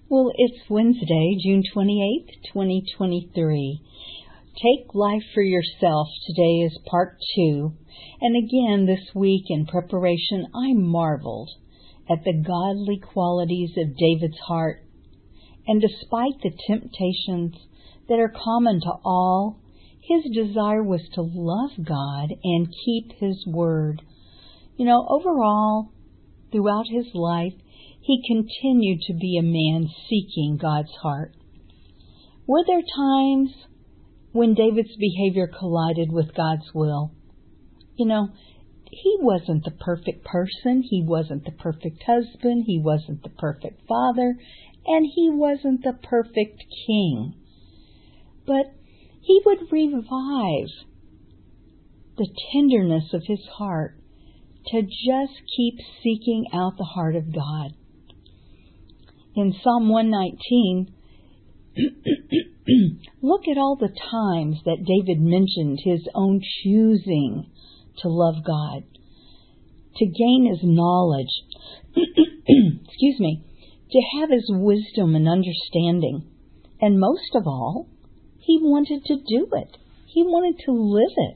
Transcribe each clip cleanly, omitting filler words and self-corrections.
Well, it's Wednesday, June 28th, 2023. Take Life for Yourself. Today is part 2. And again, this week in preparation, I marveled at the godly qualities of David's heart. And despite the temptations that are common to all, his desire was to love God and keep His word. Overall, throughout his life, he continued to be a man seeking God's heart. Were there times when David's behavior collided with God's will? He wasn't the perfect person. He wasn't the perfect husband. He wasn't the perfect father. And he wasn't the perfect king. But he would revive the tenderness of his heart to just keep seeking out the heart of God. In Psalm 119, look at all the times that David mentioned his own choosing to love God, to gain His knowledge, to have His wisdom and understanding. And most of all, he wanted to do it. He wanted to live it.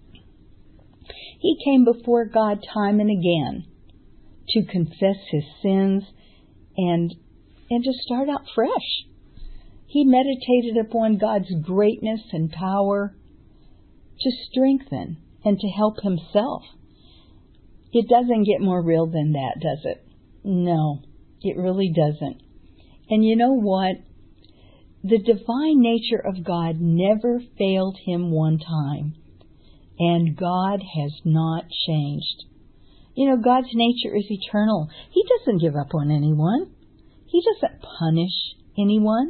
He came before God time and again to confess his sins and to start out fresh. He meditated upon God's greatness and power to strengthen and to help himself. It doesn't get more real than that, does it? No, it really doesn't. And you know what? The divine nature of God never failed him one time. And God has not changed. God's nature is eternal. He doesn't give up on anyone. He doesn't punish anyone.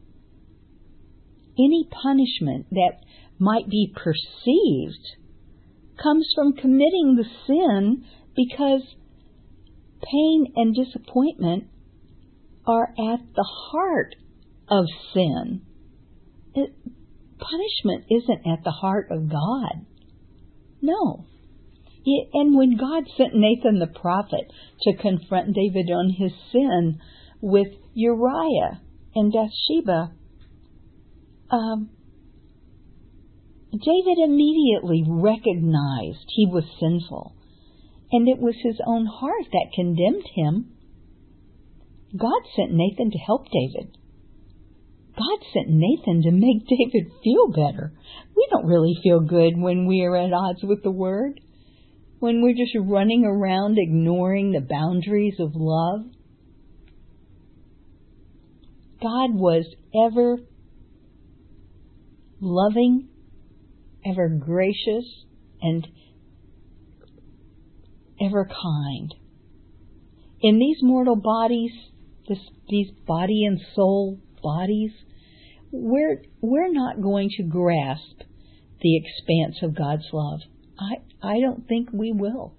Any punishment that might be perceived comes from committing the sin, because pain and disappointment are at the heart of sin. Punishment isn't at the heart of God. No. And when God sent Nathan the prophet to confront David on his sin with Uriah and Bathsheba, David immediately recognized he was sinful, and it was his own heart that condemned him. God sent Nathan to help David. God sent Nathan to make David feel better. We don't really feel good when we are at odds with the Word, when we're just running around ignoring the boundaries of love. God was ever loving, ever gracious, and ever kind. In these mortal bodies, these body and soul bodies, we're not going to grasp the expanse of God's love. I don't think we will.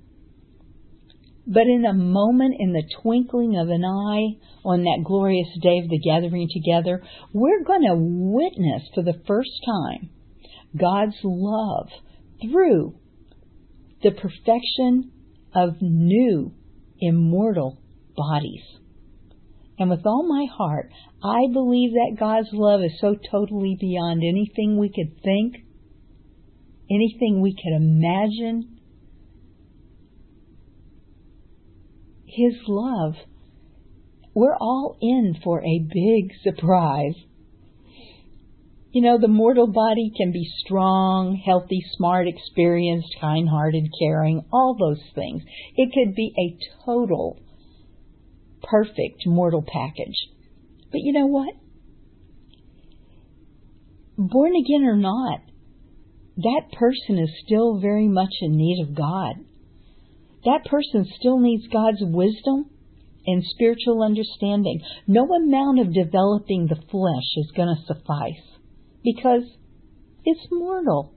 But in a moment, in the twinkling of an eye, on that glorious day of the gathering together, we're going to witness for the first time God's love through the perfection of new immortal bodies. And with all my heart, I believe that God's love is so totally beyond anything we could think, anything we could imagine. His love, we're all in for a big surprise. The mortal body can be strong, healthy, smart, experienced, kind-hearted, caring, all those things. It could be a total perfect mortal package. But you know what? Born again or not, that person is still very much in need of God. That person still needs God's wisdom and spiritual understanding. No amount of developing the flesh is going to suffice, because it's mortal.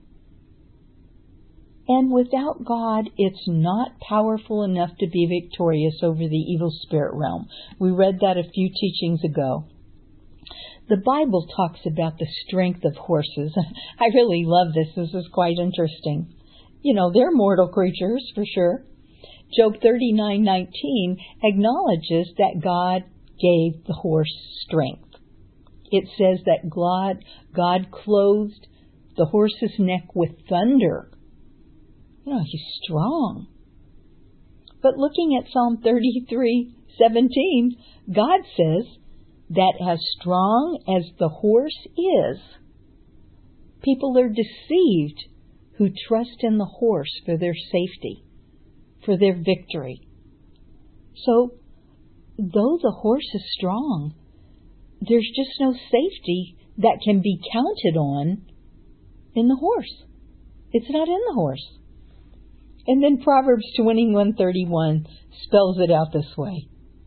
And without God, it's not powerful enough to be victorious over the evil spirit realm. We read that a few teachings ago. The Bible talks about the strength of horses. I really love this. This is quite interesting. They're mortal creatures for sure. Job 39:19 acknowledges that God gave the horse strength. It says that God clothed the horse's neck with thunder. He's strong. But looking at Psalm 33:17, God says that as strong as the horse is, people are deceived who trust in the horse for their safety, for their victory. So, though the horse is strong, there's just no safety that can be counted on in the horse. It's not in the horse. And then Proverbs 21:31 spells it out this way.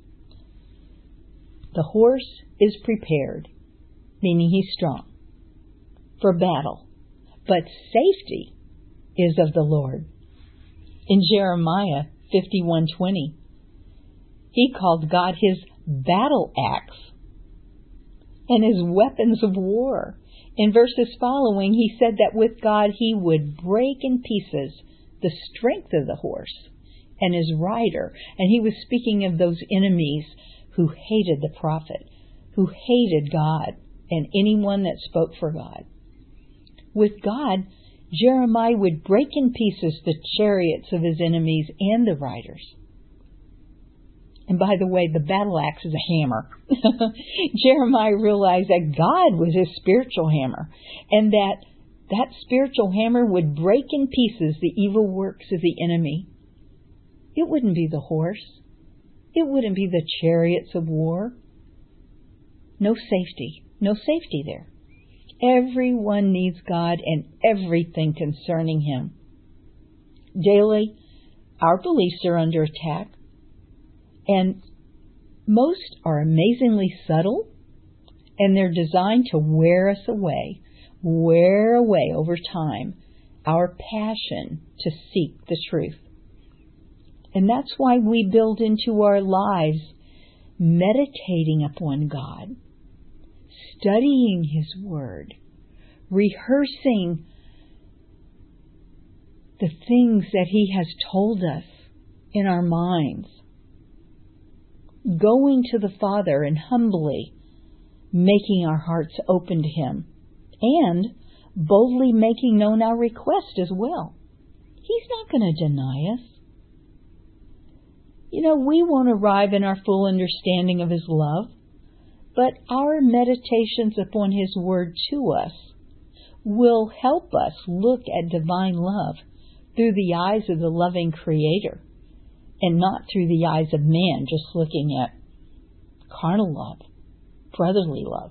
The horse is prepared, meaning he's strong, for battle, but safety is of the Lord. In Jeremiah 51:20, he called God his battle axe and his weapons of war. In verses following, he said that with God he would break in pieces the strength of the horse and his rider. And he was speaking of those enemies who hated the prophet, who hated God and anyone that spoke for God. With God, Jeremiah would break in pieces the chariots of his enemies and the riders. And by the way, the battle axe is a hammer. Jeremiah realized that God was his spiritual hammer, and that spiritual hammer would break in pieces the evil works of the enemy. It wouldn't be the horse. It wouldn't be the chariots of war. No safety. No safety there. Everyone needs God and everything concerning him. Daily, our beliefs are under attack, and most are amazingly subtle, and they're designed to wear us away, wear away over time our passion to seek the truth. And that's why we build into our lives meditating upon God, studying His Word, rehearsing the things that He has told us in our minds, going to the Father and humbly making our hearts open to Him, and boldly making known our request as well. He's not going to deny us. We won't arrive in our full understanding of His love, but our meditations upon His Word to us will help us look at divine love through the eyes of the loving Creator, and not through the eyes of man, just looking at carnal love, brotherly love.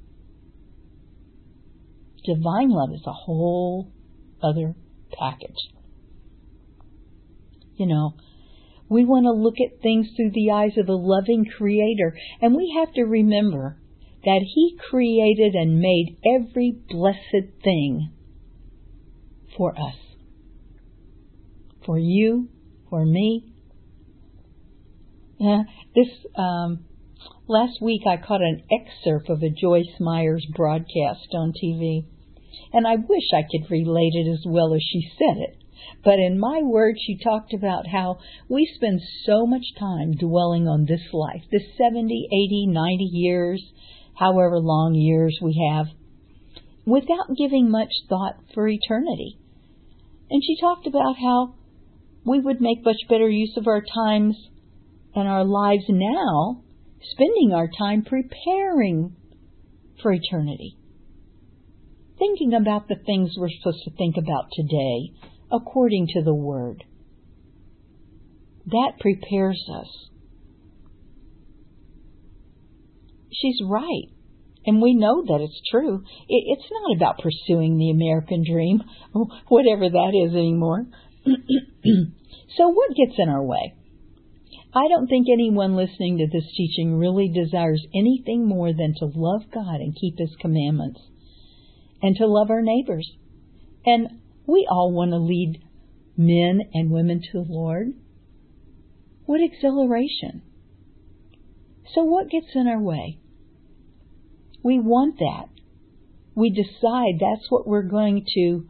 Divine love is a whole other package. We want to look at things through the eyes of a loving Creator, and we have to remember that He created and made every blessed thing for us. For you, for me. Last week I caught an excerpt of a Joyce Myers broadcast on TV, and I wish I could relate it as well as she said it. But in my words, she talked about how we spend so much time dwelling on this life, this 70, 80, 90 years, however long years we have, without giving much thought for eternity. And she talked about how we would make much better use of our times and our lives now, spending our time preparing for eternity. Thinking about the things we're supposed to think about today, according to the Word. That prepares us. She's right, and we know that it's true. It's not about pursuing the American dream, whatever that is anymore. So what gets in our way? I don't think anyone listening to this teaching really desires anything more than to love God and keep His commandments, and to love our neighbors. And we all want to lead men and women to the Lord. What exhilaration. So what gets in our way? We want that. We decide that we're going to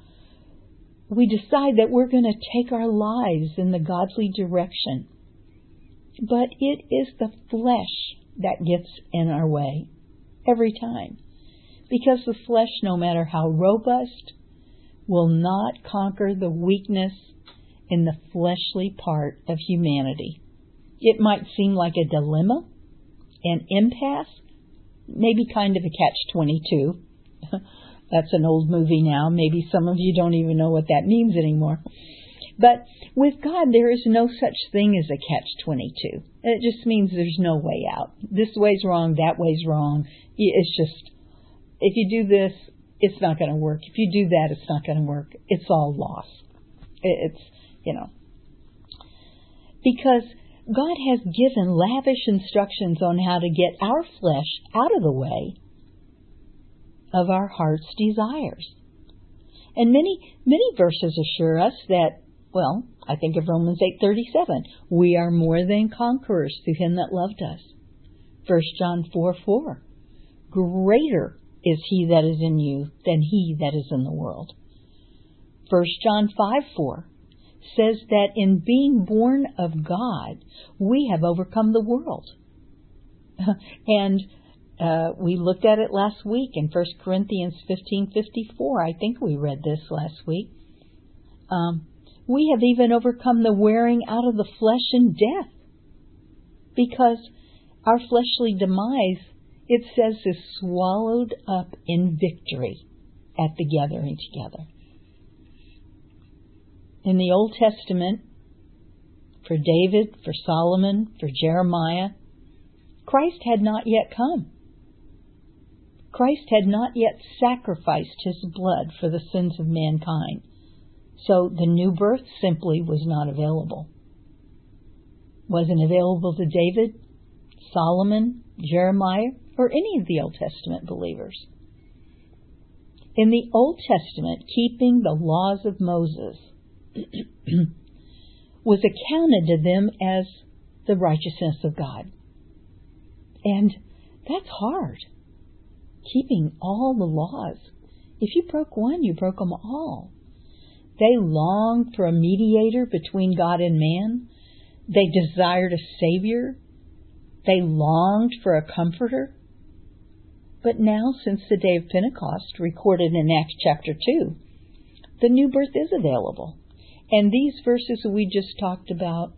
take our lives in the godly direction. But it is the flesh that gets in our way. Every time. Because the flesh, no matter how robust, will not conquer the weakness in the fleshly part of humanity. It might seem like a dilemma, an impasse, maybe kind of a catch-22. That's an old movie now. Maybe some of you don't even know what that means anymore. But with God, there is no such thing as a catch-22. It just means there's no way out. This way's wrong, that way's wrong. It's just, if you do this, it's not going to work. If you do that, it's not going to work. It's all loss. It's, because God has given lavish instructions on how to get our flesh out of the way of our heart's desires. And many verses assure us that, well, I think of Romans 8:37, we are more than conquerors through him that loved us. 1 John 4:4, greater is he that is in you than he that is in the world. 1 John 5:4 says that in being born of God, we have overcome the world. And we looked at it last week in 1 Corinthians 15:54. I think we read this last week. We have even overcome the wearing out of the flesh in death. Because our fleshly demise, it says, is swallowed up in victory at the gathering together. In the Old Testament, for David, for Solomon, for Jeremiah, Christ had not yet come. Christ had not yet sacrificed his blood for the sins of mankind. So the new birth simply was not available. Wasn't available to David, Solomon, Jeremiah, or any of the Old Testament believers. In the Old Testament, keeping the laws of Moses was accounted to them as the righteousness of God. And that's hard. Keeping all the laws. If you broke one, you broke them all. They longed for a mediator between God and man. They desired a Savior. They longed for a comforter. But now, since the day of Pentecost, recorded in Acts chapter 2, the new birth is available. And these verses we just talked about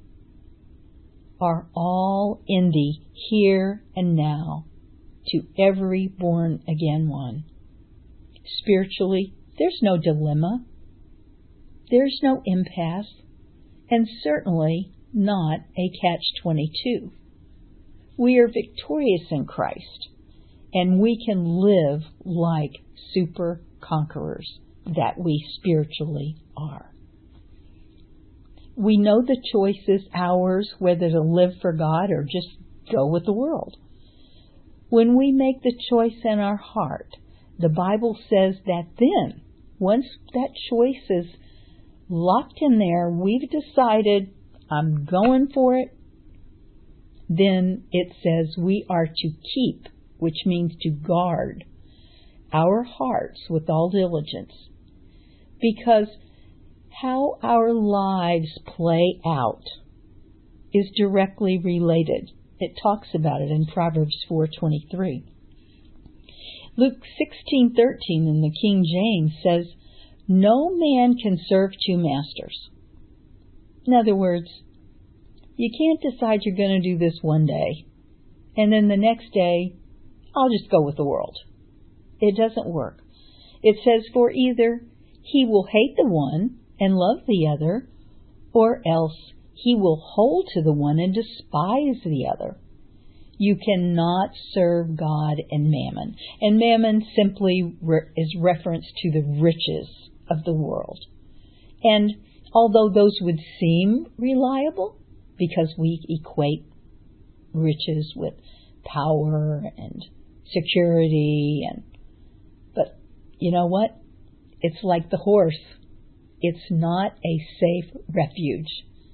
are all in the here and now to every born again one. Spiritually, there's no dilemma. There's no impasse, and certainly not a catch-22. We are victorious in Christ, and we can live like super conquerors that we spiritually are. We know the choice is ours whether to live for God or just go with the world. When we make the choice in our heart, the Bible says that then, once that choice is locked in there, we've decided, I'm going for it, then it says we are to keep, which means to guard, our hearts with all diligence. Because how our lives play out is directly related. It talks about it in Proverbs 4:23. Luke 16:13 in the King James says, no man can serve two masters. In other words, you can't decide you're going to do this one day, and then the next day, I'll just go with the world. It doesn't work. It says, for either he will hate the one and love the other, or else he will hold to the one and despise the other. You cannot serve God and mammon. And mammon simply is reference to the riches of the world. And although those would seem reliable, because we equate riches with power and security, but you know what? It's like the horse. It's not a safe refuge.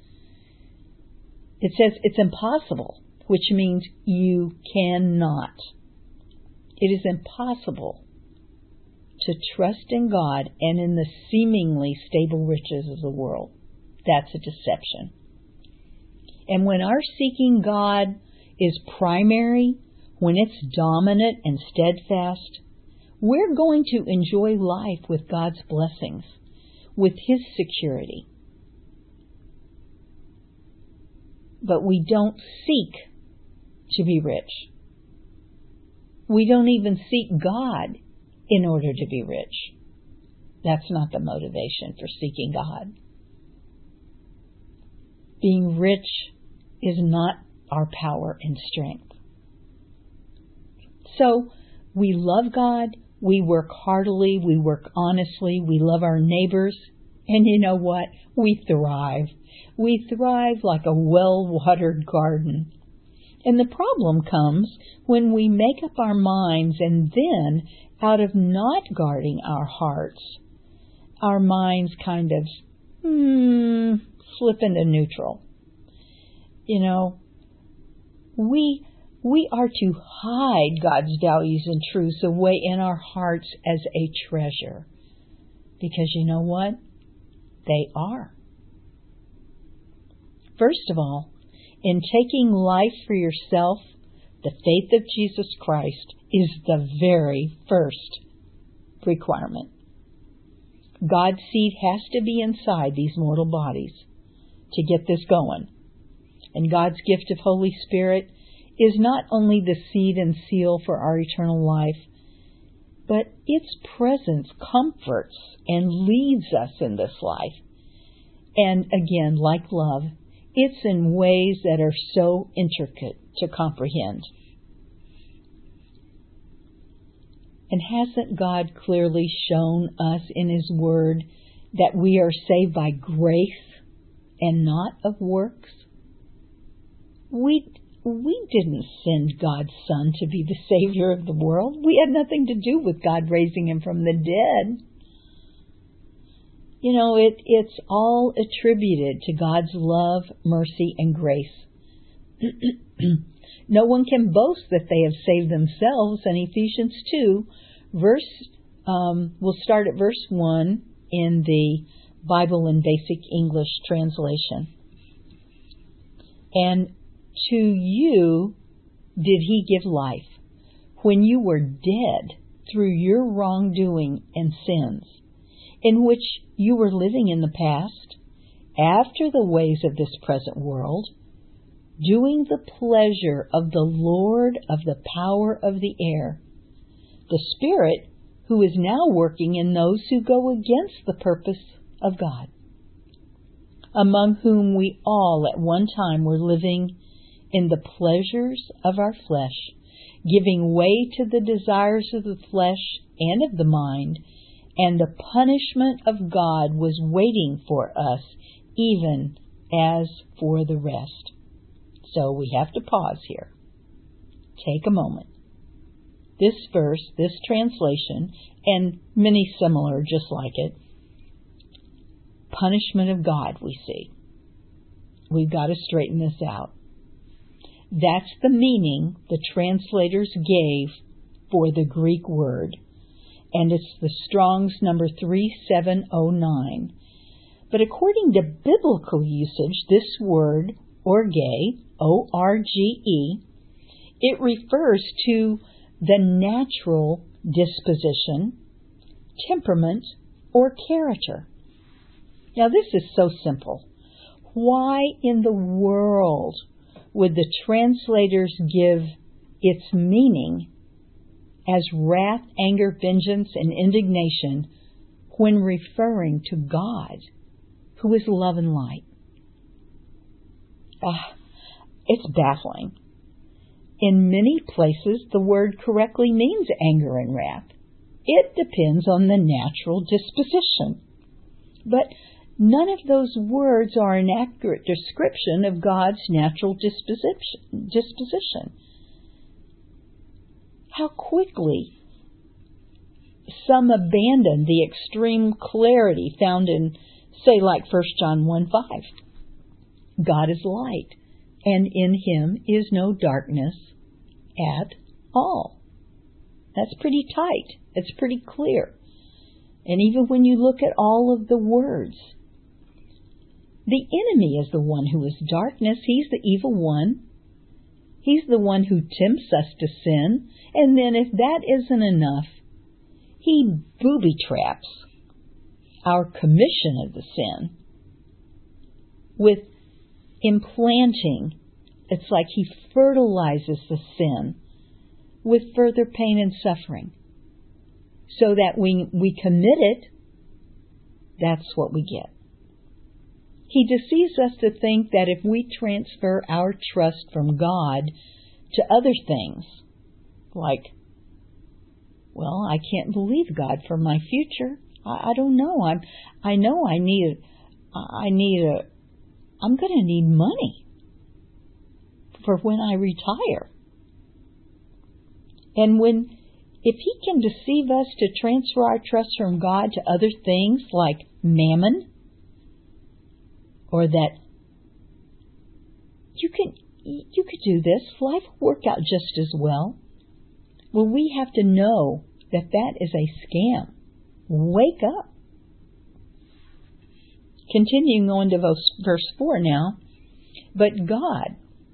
It says it's impossible, which means you cannot. It is impossible to trust in God and in the seemingly stable riches of the world. That's a deception. And when our seeking God is primary, when it's dominant and steadfast, we're going to enjoy life with God's blessings, with His security. But we don't seek to be rich. We don't even seek God in order to be rich. That's not the motivation for seeking God. Being rich is not our power and strength. So we love God, we work heartily, we work honestly, we love our neighbors, and you know what? We thrive. We thrive like a well-watered garden. And the problem comes when we make up our minds and then, out of not guarding our hearts, our minds kind of slip into neutral. You know, we are to hide God's values and truths away in our hearts as a treasure. Because you know what? They are. First of all, in taking life for yourself, the faith of Jesus Christ is the very first requirement. God's seed has to be inside these mortal bodies to get this going. And God's gift of Holy Spirit is not only the seed and seal for our eternal life, but its presence comforts and leads us in this life. And again, like love, it's in ways that are so intricate to comprehend. And hasn't God clearly shown us in His Word that we are saved by grace and not of works? We didn't send God's Son to be the Savior of the world. We had nothing to do with God raising Him from the dead. You know, it's all attributed to God's love, mercy, and grace. No one can boast that they have saved themselves. In Ephesians 2, we'll start at verse 1 in the Bible in Basic English translation. And to you did He give life, when you were dead through your wrongdoing and sins, in which you were living in the past, after the ways of this present world, doing the pleasure of the Lord of the power of the air, the Spirit who is now working in those who go against the purpose of God, among whom we all at one time were living in the pleasures of our flesh, giving way to the desires of the flesh and of the mind, and the punishment of God was waiting for us, even as for the rest. So we have to pause here. Take a moment. This verse, this translation, and many similar just like it, punishment of God we see. We've got to straighten this out. That's the meaning the translators gave for the Greek word, and it's the Strong's number 3709. But according to biblical usage, this word, orge, O-R-G-E, it refers to the natural disposition, temperament, or character. Now this is so simple. Why in the world would the translators give its meaning as wrath, anger, vengeance, and indignation when referring to God, who is love and light? It's baffling. In many places, the word correctly means anger and wrath. It depends on the natural disposition. But none of those words are an accurate description of God's natural disposition. How quickly some abandon the extreme clarity found in, say, like 1 John 1:5. God is light, and in Him is no darkness at all. That's pretty tight. It's pretty clear. And even when you look at all of the words, the enemy is the one who is darkness. He's the evil one. He's the one who tempts us to sin, and then if that isn't enough, He booby-traps our commission of the sin with implanting. It's like He fertilizes the sin with further pain and suffering, so that when we commit it, that's what we get. He deceives us to think that if we transfer our trust from God to other things, like, well, I can't believe God for my future. I don't know. I'm going to need money for when I retire. And if He can deceive us to transfer our trust from God to other things like mammon, or that you could do this, life will work out just as well. Well, we have to know that that is a scam. Wake up. Continuing on to verse 4 now. But God,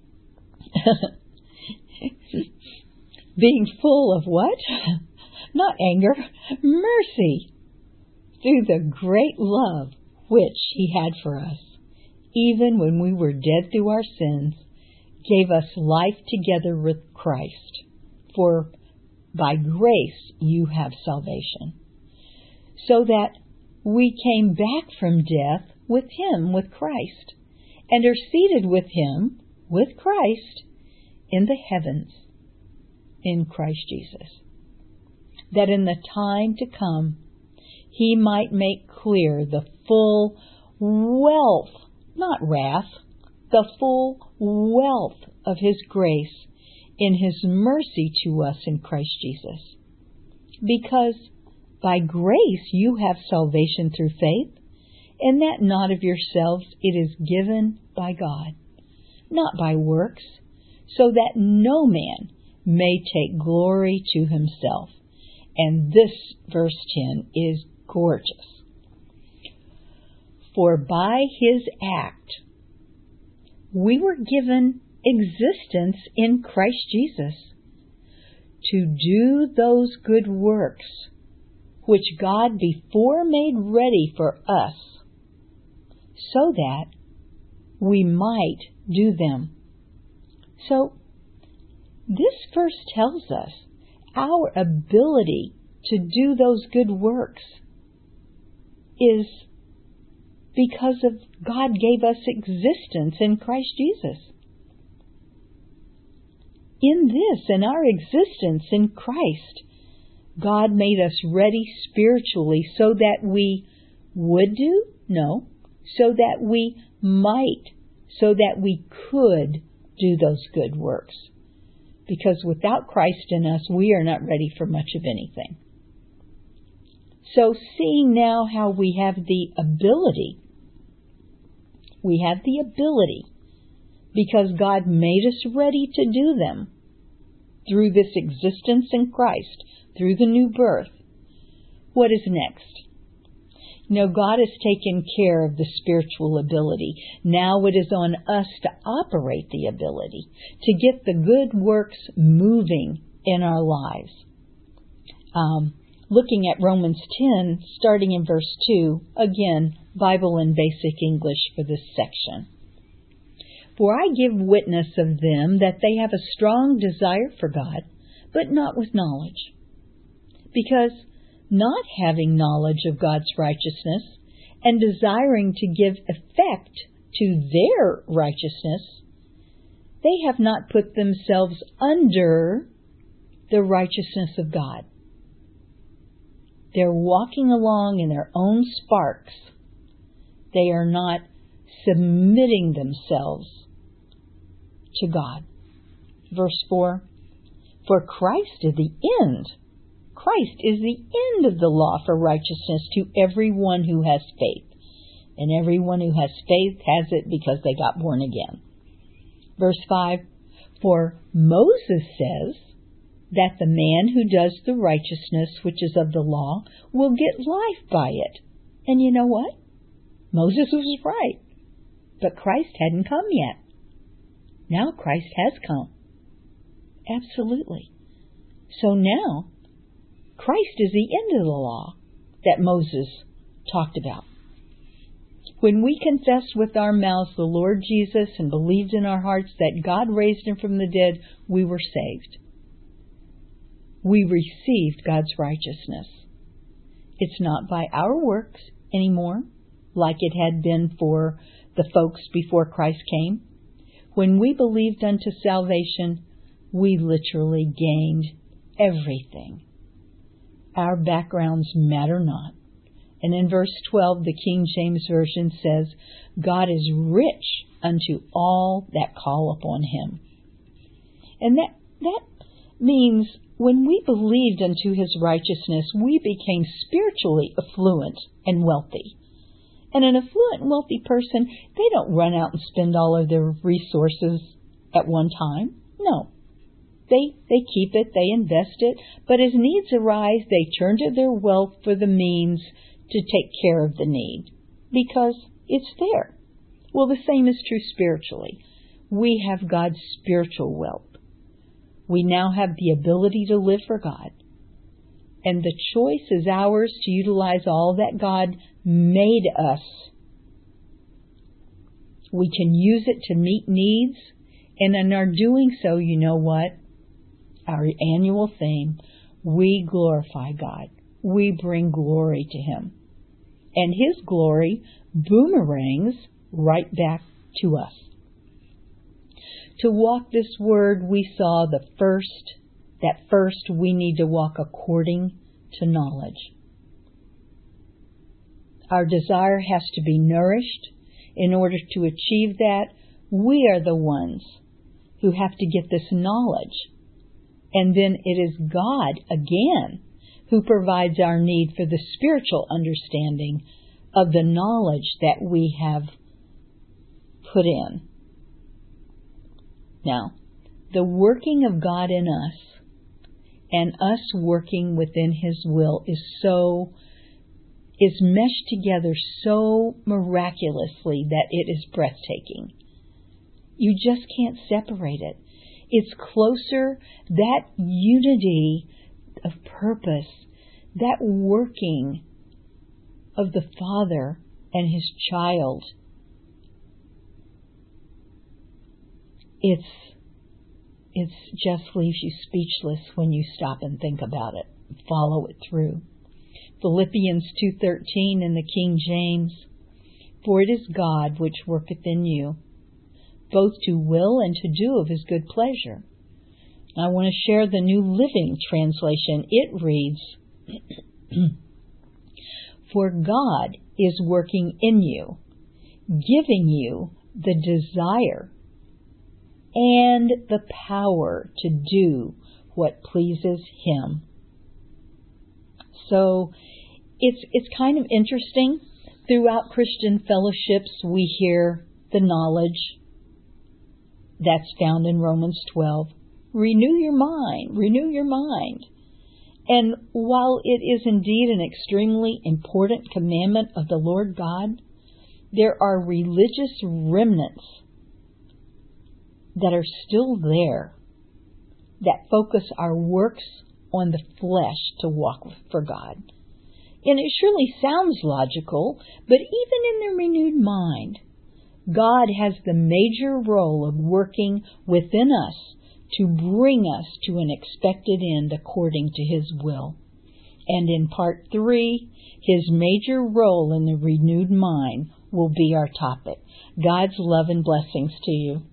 being full of what? Not anger, mercy, through the great love which He had for us, even when we were dead through our sins, gave us life together with Christ. For by grace you have salvation. So that we came back from death with Him, with Christ, and are seated with Him, with Christ, in the heavens, in Christ Jesus, that in the time to come He might make clear the full wealth, not wrath, the full wealth of His grace in His mercy to us in Christ Jesus. Because by grace you have salvation through faith, and that not of yourselves, it is given by God, not by works, so that no man may take glory to himself. And this, verse 10, is gorgeous. For by His act we were given existence in Christ Jesus, to do those good works which God before made ready for us, so that we might do them. So, this verse tells us our ability to do those good works is because of God gave us existence in Christ Jesus. In this, in our existence in Christ, God made us ready spiritually so that we would do? No. So that we might, so that we could do those good works. Because without Christ in us, we are not ready for much of anything. So seeing now how we have the ability, because God made us ready to do them through this existence in Christ, through the new birth. What is next? God has taken care of the spiritual ability. Now it is on us to operate the ability, to get the good works moving in our lives. Looking at Romans 10, starting in verse 2, again, Bible in Basic English for this section. For I give witness of them that they have a strong desire for God, but not with knowledge. Because not having knowledge of God's righteousness and desiring to give effect to their righteousness, they have not put themselves under the righteousness of God. They're walking along in their own sparks. They are not submitting themselves to God. Verse 4, for Christ is the end. Christ is the end of the law for righteousness to everyone who has faith. And everyone who has faith has it because they got born again. Verse 5, for Moses says that the man who does the righteousness which is of the law will get life by it. And you know what? Moses was right. But Christ hadn't come yet. Now Christ has come. Absolutely. So now, Christ is the end of the law that Moses talked about. When we confessed with our mouths the Lord Jesus and believed in our hearts that God raised him from the dead, we were saved. We received God's righteousness. It's not by our works anymore, like it had been for the folks before Christ came. When we believed unto salvation, we literally gained everything. Our backgrounds matter not. And in verse 12, the King James Version says, God is rich unto all that call upon him. And that means when we believed unto his righteousness, we became spiritually affluent and wealthy. And an affluent and wealthy person, they don't run out and spend all of their resources at one time. No. They keep it, they invest it, but as needs arise, they turn to their wealth for the means to take care of the need, because it's there. Well, the same is true spiritually. We have God's spiritual wealth. We now have the ability to live for God. And the choice is ours to utilize all that God made us. We can use it to meet needs, and in our doing so, you know what? Our annual theme, we glorify God. We bring glory to him. And his glory boomerangs right back to us. To walk this word, we saw that first we need to walk according to knowledge. Our desire has to be nourished. In order to achieve that, we are the ones who have to get this knowledge. And then it is God, again, who provides our need for the spiritual understanding of the knowledge that we have put in. Now, the working of God in us and us working within his will is meshed together so miraculously that it is breathtaking. You just can't separate it. It's closer, that unity of purpose, that working of the Father and his child. It just leaves you speechless when you stop and think about it, follow it through. Philippians 2:13 in the King James, for it is God which worketh in you, both to will and to do of his good pleasure. I want to share the New Living Translation. It reads, for God is working in you, giving you the desire and the power to do what pleases him. So it's kind of interesting. Throughout Christian fellowships, we hear the knowledge that's found in Romans 12. Renew your mind, renew your mind. And while it is indeed an extremely important commandment of the Lord God, there are religious remnants that are still there that focus our works on the flesh to walk for God. And it surely sounds logical, but even in the renewed mind, God has the major role of working within us to bring us to an expected end according to his will. And in part 3, his major role in the renewed mind will be our topic. God's love and blessings to you.